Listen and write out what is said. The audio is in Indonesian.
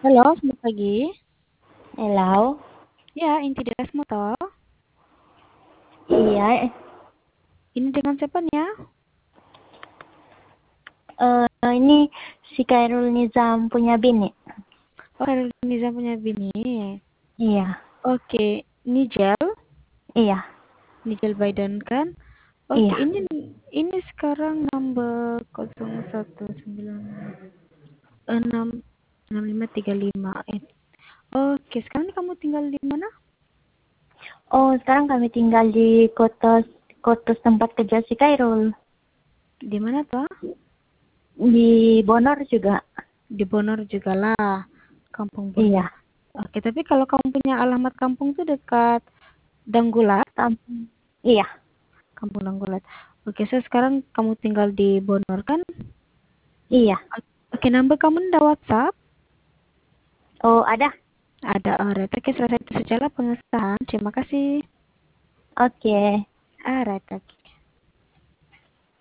Halo, selamat pagi. Hello. Ya, inti deras moto. Iya, Ini dengan siapa nih ya? ini si Khairul Nizam punya bini. Oh, Khairul Nizam punya bini. Iya, Oke, Nigel, iya, Nigel Biden kan? Oke, iya. ini sekarang nomor 01966535. Oke, sekarang kamu tinggal di mana? Oh, sekarang kami tinggal di kota tempat kerja si Khairul. Di mana tuh? Di Bonor juga. Di Bonor juga lah, Kampung Bonor. Iya, Oke, tapi kalau kamu punya alamat kampung tuh dekat Danggulat, kampung. Iya, Kampung Danggulat. Oke, so sekarang kamu tinggal di Bonor kan? iya. Oke, number kamu ada WhatsApp? Oh, ada. Ada, alright. Oke, selesai itu sajalah pengesahan. Terima kasih. Oke. Alright, oke.